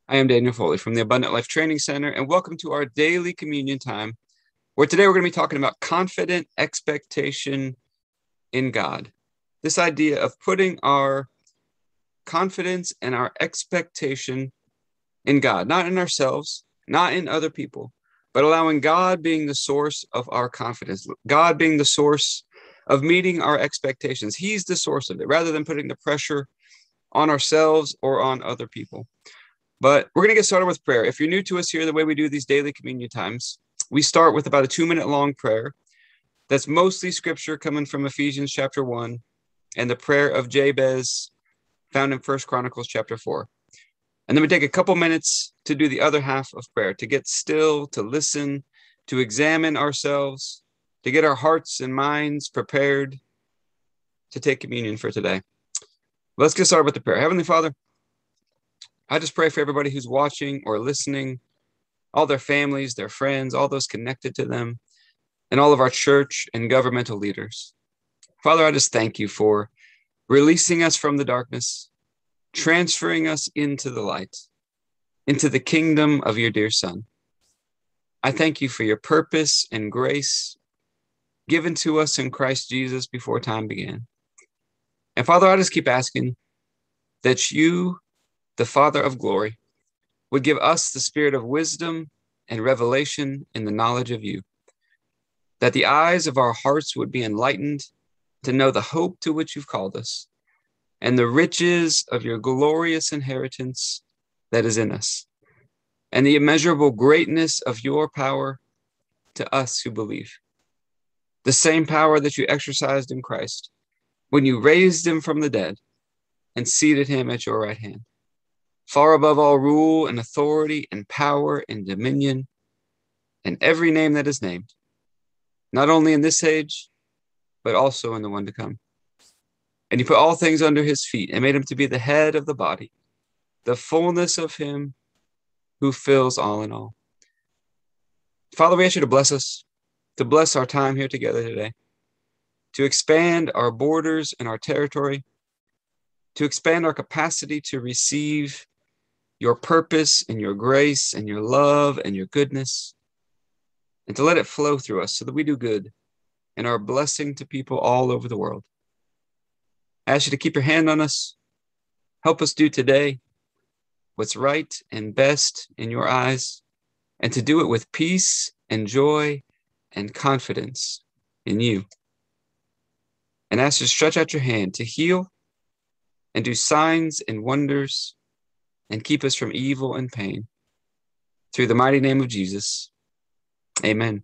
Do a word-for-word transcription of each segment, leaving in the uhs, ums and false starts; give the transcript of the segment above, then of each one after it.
I am Daniel Foley from the Abundant Life Training Center, and welcome to our daily communion time, where today we're going to be talking about confident expectation in God. This idea of putting our confidence and our expectation in God, not in ourselves, not in other people, but allowing God being the source of our confidence, God being the source of meeting our expectations. He's the source of it, rather than putting the pressure on ourselves or on other people. But we're going to get started with prayer. If you're new to us here, the way we do these daily communion times, we start with about a two minute long prayer. That's mostly scripture coming from Ephesians chapter one and the prayer of Jabez found in First Chronicles chapter four. And then we take a couple minutes to do the other half of prayer, to get still, to listen, to examine ourselves, to get our hearts and minds prepared to take communion for today. Let's get started with the prayer. Heavenly Father, I just pray for everybody who's watching or listening, all their families, their friends, all those connected to them, and all of our church and governmental leaders. Father, I just thank you for releasing us from the darkness, transferring us into the light, into the kingdom of your dear Son. I thank you for your purpose and grace given to us in Christ Jesus before time began. And Father, I just keep asking that you, the Father of glory, would give us the spirit of wisdom and revelation in the knowledge of you, that the eyes of our hearts would be enlightened to know the hope to which you've called us and the riches of your glorious inheritance that is in us, and the immeasurable greatness of your power to us who believe. The same power that you exercised in Christ when you raised him from the dead and seated him at your right hand, far above all rule and authority and power and dominion and every name that is named, not only in this age, but also in the one to come. And you put all things under his feet and made him to be the head of the body, the fullness of him who fills all in all. Father, we ask you to bless us, to bless our time here together today, to expand our borders and our territory, to expand our capacity to receive your purpose and your grace and your love and your goodness, and to let it flow through us so that we do good and are a blessing to people all over the world. I ask you to keep your hand on us. Help us do today what's right and best in your eyes, and to do it with peace and joy and confidence in you. And ask you to stretch out your hand to heal and do signs and wonders and keep us from evil and pain. Through the mighty name of Jesus, amen.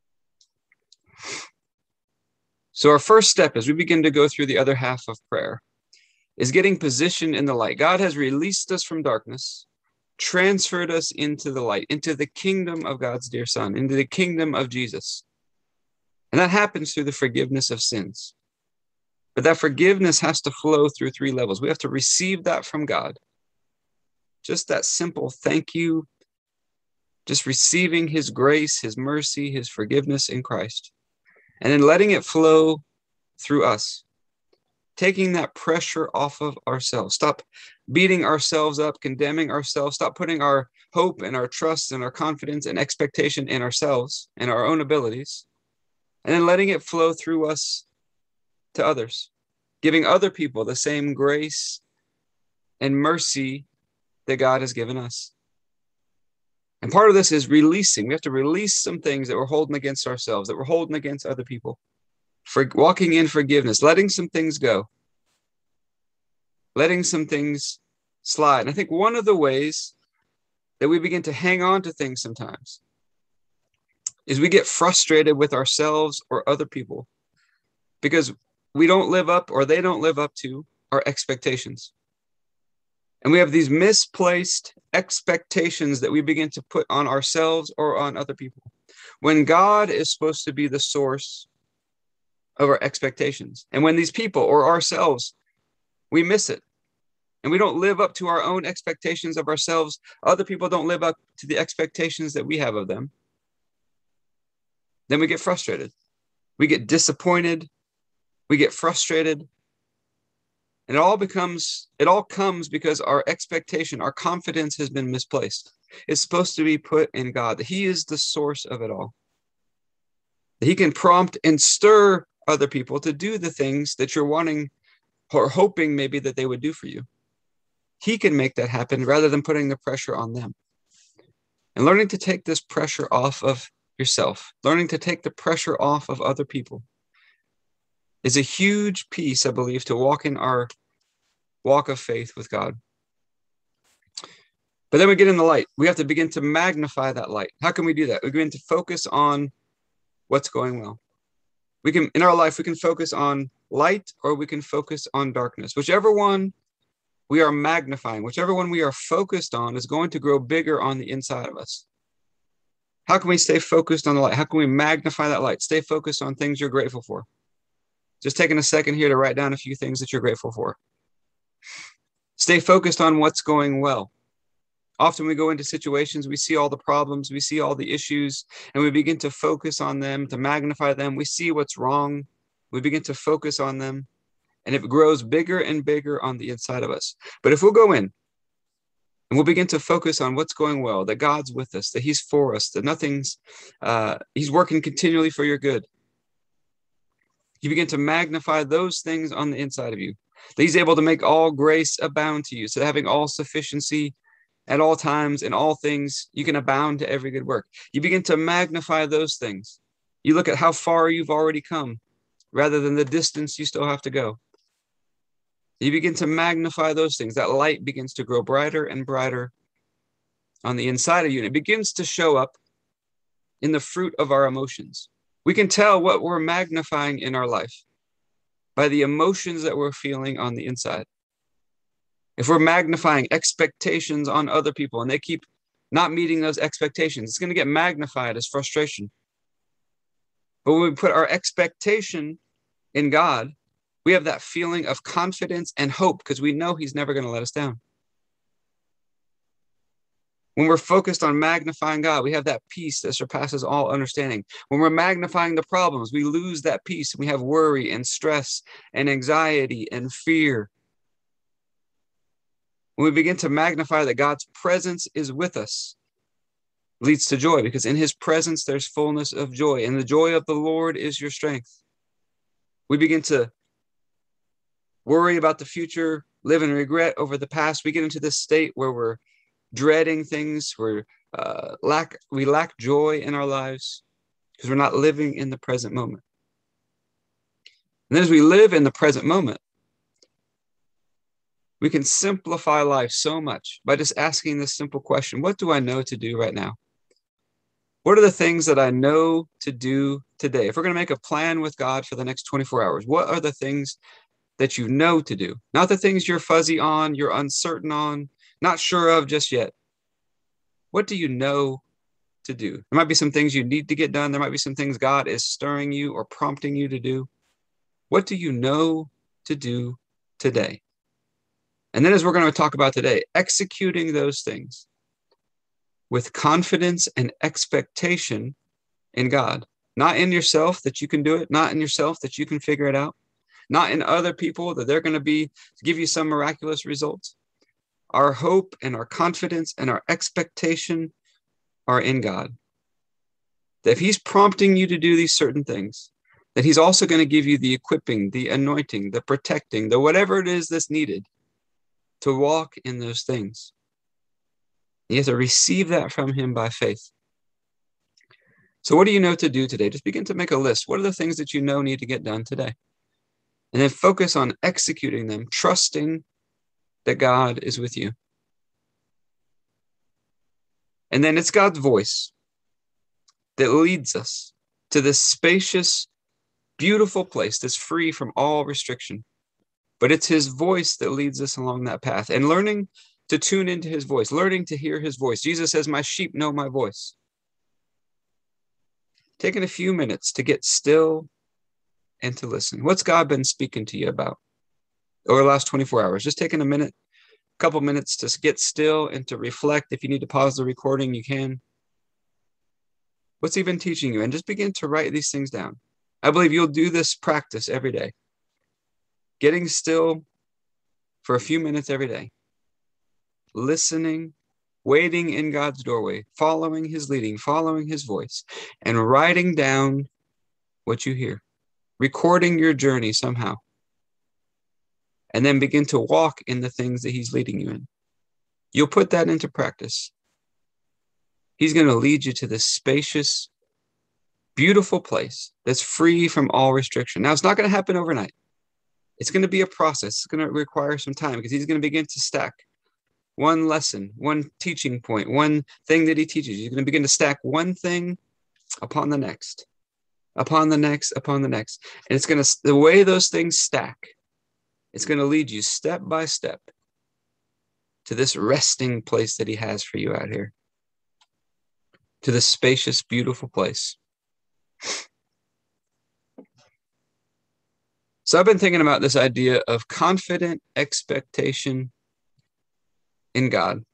So our first step as we begin to go through the other half of prayer is getting positioned in the light. God has released us from darkness, transferred us into the light, into the kingdom of God's dear Son, into the kingdom of Jesus. And that happens through the forgiveness of sins. But that forgiveness has to flow through three levels. We have to receive that from God. Just that simple thank you, just receiving his grace, his mercy, his forgiveness in Christ, and then letting it flow through us, taking that pressure off of ourselves. Stop beating ourselves up, condemning ourselves. Stop putting our hope and our trust and our confidence and expectation in ourselves and our own abilities, and then letting it flow through us to others, giving other people the same grace and mercy that God has given us. And part of this is releasing. We have to release some things that we're holding against ourselves, that we're holding against other people. For walking in forgiveness, letting some things go, letting some things slide. And I think one of the ways that we begin to hang on to things sometimes is we get frustrated with ourselves or other people because we don't live up or they don't live up to our expectations. And we have these misplaced expectations that we begin to put on ourselves or on other people, when God is supposed to be the source of our expectations. And when these people or ourselves, we miss it and we don't live up to our own expectations of ourselves, other people don't live up to the expectations that we have of them, then we get frustrated. We get disappointed. We get frustrated. And it all becomes, it all comes because our expectation, our confidence has been misplaced. It's supposed to be put in God, that he is the source of it all. That he can prompt and stir other people to do the things that you're wanting or hoping maybe that they would do for you. He can make that happen rather than putting the pressure on them. And learning to take this pressure off of yourself, learning to take the pressure off of other people is a huge piece, I believe, to walk in our walk of faith with God. But then we get in the light. We have to begin to magnify that light. How can we do that? We begin to focus on what's going well. We can, in our life, we can focus on light or we can focus on darkness. Whichever one we are magnifying, whichever one we are focused on is going to grow bigger on the inside of us. How can we stay focused on the light? How can we magnify that light? Stay focused on things you're grateful for. Just taking a second here to write down a few things that you're grateful for. Stay focused on what's going well. Often we go into situations, we see all the problems, we see all the issues, and we begin to focus on them, to magnify them. We see what's wrong. We begin to focus on them, and it grows bigger and bigger on the inside of us. But if we'll go in and we'll begin to focus on what's going well, that God's with us, that he's for us, that nothing's, uh, he's working continually for your good. You begin to magnify those things on the inside of you, that he's able to make all grace abound to you. So having all sufficiency at all times in all things, you can abound to every good work. You begin to magnify those things. You look at how far you've already come rather than the distance you still have to go. You begin to magnify those things. That light begins to grow brighter and brighter on the inside of you. And it begins to show up in the fruit of our emotions. We can tell what we're magnifying in our life by the emotions that we're feeling on the inside. If we're magnifying expectations on other people and they keep not meeting those expectations, it's going to get magnified as frustration. But when we put our expectation in God, we have that feeling of confidence and hope because we know he's never going to let us down. When we're focused on magnifying God, we have that peace that surpasses all understanding. When we're magnifying the problems, we lose that peace and we have worry and stress and anxiety and fear. When we begin to magnify that God's presence is with us, it leads to joy because in his presence, there's fullness of joy, and the joy of the Lord is your strength. We begin to worry about the future, live in regret over the past. We get into this state where we're dreading things, where uh, lack, we lack joy in our lives because we're not living in the present moment. And then as we live in the present moment, we can simplify life so much by just asking this simple question: what do I know to do right now? What are the things that I know to do today? If we're going to make a plan with God for the next twenty-four hours, what are the things that you know to do? Not the things you're fuzzy on, you're uncertain on, not sure of just yet. What do you know to do? There might be some things you need to get done. There might be some things God is stirring you or prompting you to do. What do you know to do today? And then, as we're going to talk about today, executing those things with confidence and expectation in God, not in yourself that you can do it, not in yourself that you can figure it out, not in other people that they're going to be to give you some miraculous results. Our hope and our confidence and our expectation are in God. That if he's prompting you to do these certain things, that he's also going to give you the equipping, the anointing, the protecting, the whatever it is that's needed to walk in those things. You have to receive that from him by faith. So what do you know to do today? Just begin to make a list. What are the things that you know need to get done today? And then focus on executing them, trusting that God is with you. And then it's God's voice that leads us to this spacious, beautiful place that's free from all restriction. But it's his voice that leads us along that path, and learning to tune into his voice, learning to hear his voice. Jesus says, my sheep know my voice. Taking a few minutes to get still and to listen. What's God been speaking to you about over the last twenty-four hours? Just taking a minute, a couple minutes to get still and to reflect. If you need to pause the recording, you can. What's he been teaching you? And just begin to write these things down. I believe you'll do this practice every day. Getting still for a few minutes every day, listening, waiting in God's doorway, following his leading, following his voice, and writing down what you hear, recording your journey somehow, and then begin to walk in the things that he's leading you in. You'll put that into practice. He's going to lead you to this spacious, beautiful place that's free from all restriction. Now, it's not going to happen overnight. It's going to be a process. It's going to require some time because he's going to begin to stack one lesson, one teaching point, one thing that he teaches. He's going to begin to stack one thing upon the next, upon the next, upon the next. And it's going to, the way those things stack, it's going to lead you step by step to this resting place that he has for you out here, to this spacious, beautiful place. So I've been thinking about this idea of confident expectation in God.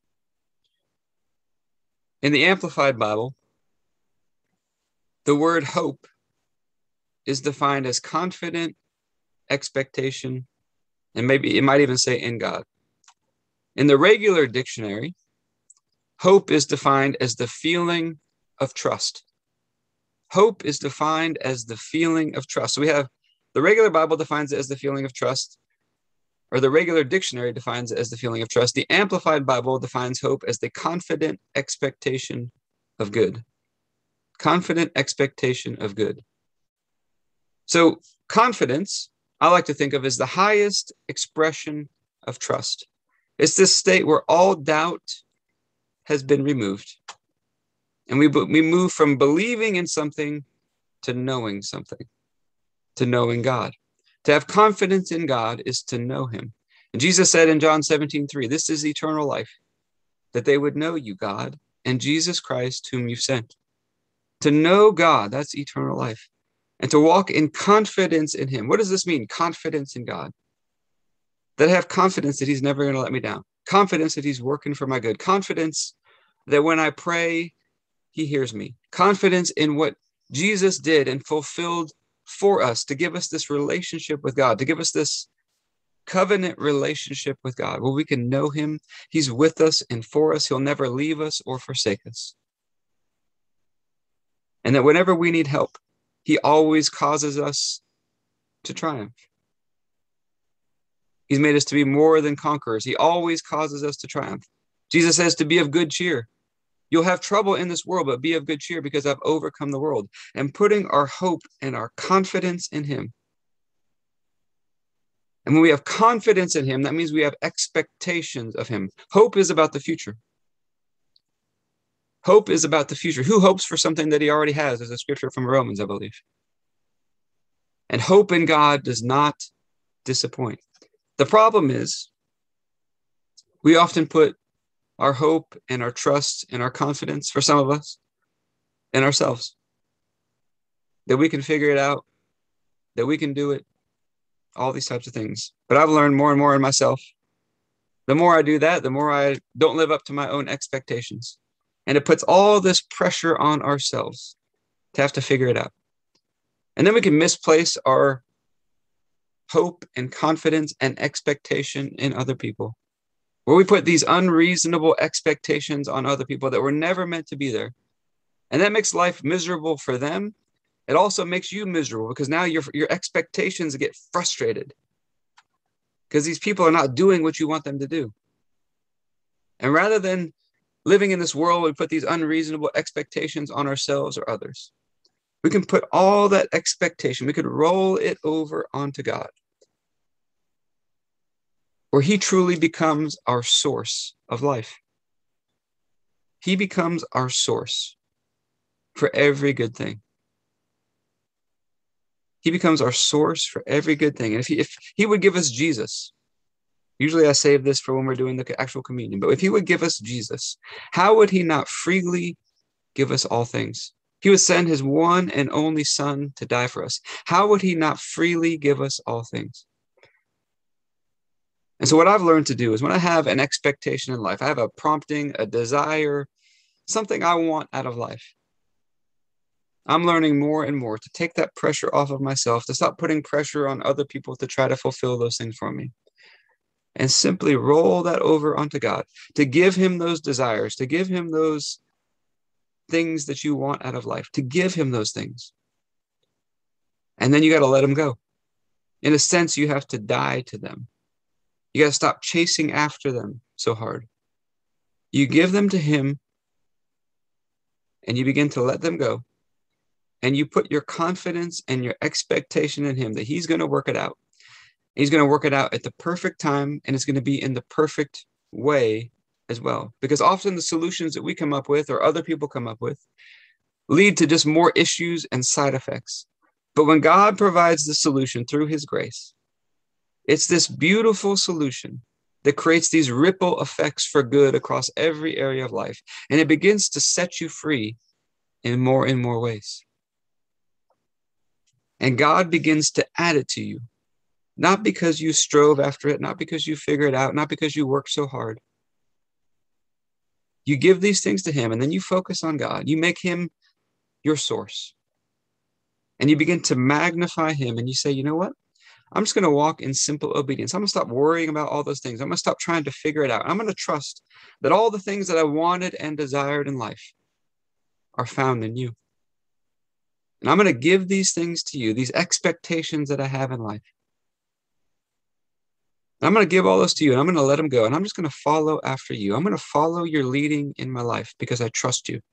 In the Amplified Bible, the word hope is defined as confident expectation, and maybe it might even say in God. In the regular dictionary, hope is defined as the feeling of trust. Hope is defined as the feeling of trust. So we have the regular Bible defines it as the feeling of trust, or the regular dictionary defines it as the feeling of trust. The Amplified Bible defines hope as the confident expectation of good. Confident expectation of good. So confidence, I like to think of as the highest expression of trust. It's this state where all doubt has been removed. And we, we move from believing in something to knowing something, to knowing God. To have confidence in God is to know him. And Jesus said in John seventeen three, this is eternal life, that they would know you, God, and Jesus Christ, whom you've sent. To know God, that's eternal life. And to walk in confidence in him. What does this mean? Confidence in God. That I have confidence that he's never going to let me down. Confidence that he's working for my good. Confidence that when I pray, he hears me. Confidence in what Jesus did and fulfilled for us to give us this relationship with God, to give us this covenant relationship with God where we can know him. He's with us and for us. He'll never leave us or forsake us. And that whenever we need help, he always causes us to triumph. He's made us to be more than conquerors. He always causes us to triumph. Jesus says to be of good cheer. You'll have trouble in this world, but be of good cheer because I've overcome the world. And putting our hope and our confidence in him. And when we have confidence in him, that means we have expectations of him. Hope is about the future. Hope is about the future. Who hopes for something that he already has? There's a scripture from Romans, I believe. And hope in God does not disappoint. The problem is we often put our hope and our trust and our confidence, for some of us, in ourselves. That we can figure it out, that we can do it, all these types of things. But I've learned more and more in myself. The more I do that, the more I don't live up to my own expectations. And it puts all this pressure on ourselves to have to figure it out. And then we can misplace our hope and confidence and expectation in other people, where we put these unreasonable expectations on other people that were never meant to be there. And that makes life miserable for them. It also makes you miserable because now your, your expectations get frustrated because these people are not doing what you want them to do. And rather than living in this world, we put these unreasonable expectations on ourselves or others. We can put all that expectation, we could roll it over onto God, where he truly becomes our source of life. He becomes our source for every good thing. He becomes our source for every good thing. And if he, if he would give us Jesus, usually I save this for when we're doing the actual communion, but if he would give us Jesus, how would he not freely give us all things? He would send his one and only son to die for us. How would he not freely give us all things? And so what I've learned to do is when I have an expectation in life, I have a prompting, a desire, something I want out of life, I'm learning more and more to take that pressure off of myself, to stop putting pressure on other people to try to fulfill those things for me. and simply roll that over onto God, to give him those desires, to give him those things that you want out of life, to give him those things. And then you got to let them go. In a sense, you have to die to them. You got to stop chasing after them so hard. You give them to him and you begin to let them go. And you put your confidence and your expectation in him that he's going to work it out. He's going to work it out at the perfect time, and it's going to be in the perfect way as well. Because often the solutions that we come up with or other people come up with lead to just more issues and side effects. But when God provides the solution through his grace, it's this beautiful solution that creates these ripple effects for good across every area of life. And it begins to set you free in more and more ways. And God begins to add it to you. Not because you strove after it, not because you figure it out, not because you work so hard. You give these things to him, and then you focus on God. You make him your source. And you begin to magnify him, and you say, you know what? I'm just going to walk in simple obedience. I'm going to stop worrying about all those things. I'm going to stop trying to figure it out. I'm going to trust that all the things that I wanted and desired in life are found in you. And I'm going to give these things to you, these expectations that I have in life. I'm going to give all those to you, and I'm going to let them go. And I'm just going to follow after you. I'm going to follow your leading in my life because I trust you.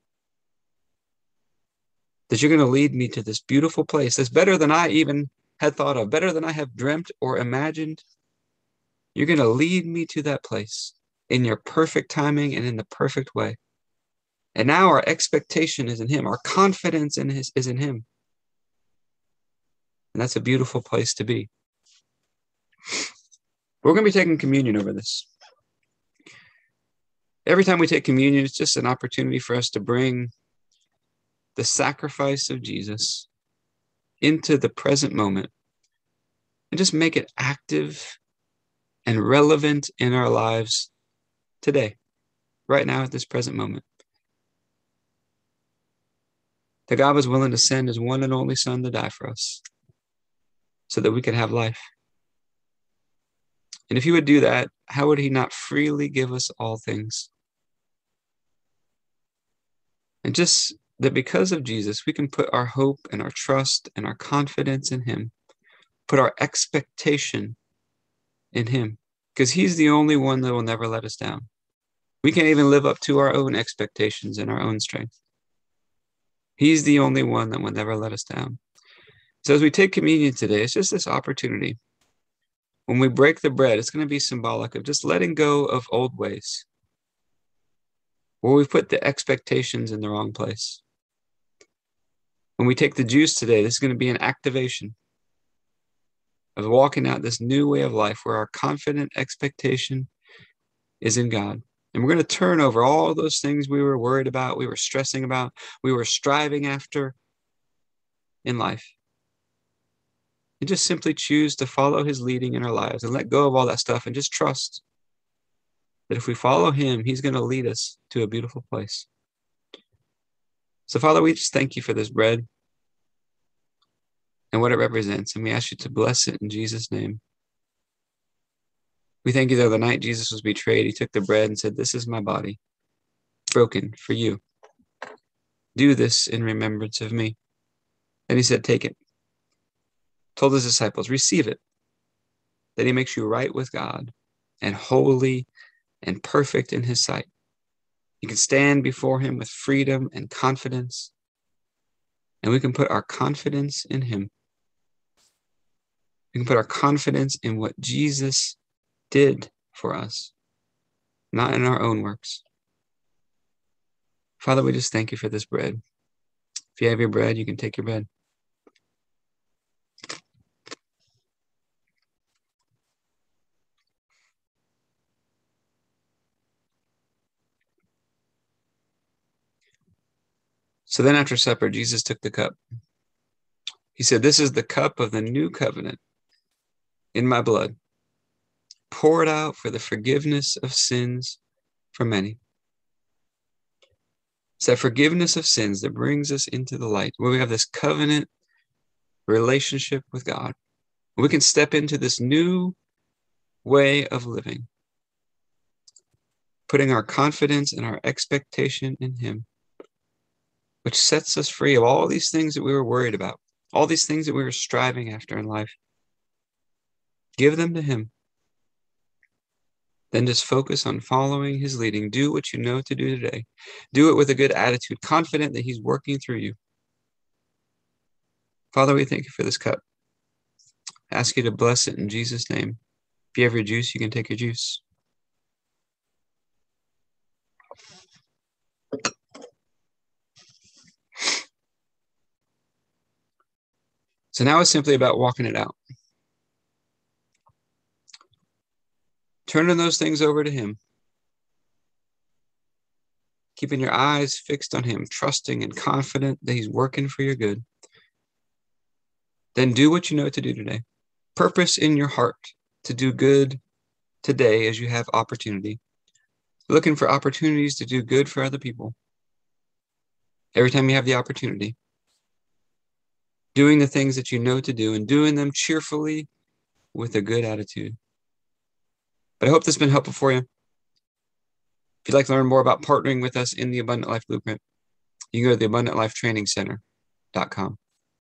That you're going to lead me to this beautiful place that's better than I even had thought of, better than I have dreamt or imagined. You're going to lead me to that place in your perfect timing and in the perfect way. And now our expectation is in him. Our confidence in his, is in him. And that's a beautiful place to be. We're going to be taking communion over this. Every time we take communion, it's just an opportunity for us to bring the sacrifice of Jesus into the present moment and just make it active and relevant in our lives today, right now at this present moment. That God was willing to send his one and only son to die for us so that we could have life. And if he would do that, how would he not freely give us all things? And just that because of Jesus, we can put our hope and our trust and our confidence in him, put our expectation in him, because he's the only one that will never let us down. We can't even live up to our own expectations and our own strength. He's the only one that will never let us down. So as we take communion today, it's just this opportunity. When we break the bread, it's going to be symbolic of just letting go of old ways, where we've put the expectations in the wrong place. When we take the juice today, this is going to be an activation of walking out this new way of life where our confident expectation is in God. And we're going to turn over all those things we were worried about, we were stressing about, we were striving after in life. And just simply choose to follow his leading in our lives and let go of all that stuff and just trust that if we follow him, he's going to lead us to a beautiful place. So, Father, we just thank you for this bread and what it represents. And we ask you to bless it in Jesus' name. We thank you that the night Jesus was betrayed, he took the bread and said, this is my body, broken for you. Do this in remembrance of me. Then he said, take it. Told his disciples, receive it. That he makes you right with God and holy and perfect in his sight. You can stand before him with freedom and confidence. And we can put our confidence in him. We can put our confidence in what Jesus did for us, not in our own works. Father, we just thank you for this bread. If you have your bread, you can take your bread. So then after supper, Jesus took the cup. He said, this is the cup of the new covenant in my blood, poured out for the forgiveness of sins for many. It's that forgiveness of sins that brings us into the light, where we have this covenant relationship with God. We can step into this new way of living, putting our confidence and our expectation in him, which sets us free of all these things that we were worried about, all these things that we were striving after in life. Give them to him. Then just focus on following his leading. Do what you know to do today. Do it with a good attitude, confident that he's working through you. Father, we thank you for this cup. I ask you to bless it in Jesus' name. If you have your juice, you can take your juice. So now it's simply about walking it out. Turning those things over to him. Keeping your eyes fixed on him, trusting and confident that he's working for your good. Then do what you know to do today. Purpose in your heart to do good today as you have opportunity. Looking for opportunities to do good for other people. Every time you have the opportunity. Doing the things that you know to do and doing them cheerfully with a good attitude. But I hope this has been helpful for you. If you'd like to learn more about partnering with us in the Abundant Life Blueprint, you can go to the abundant life training center dot com.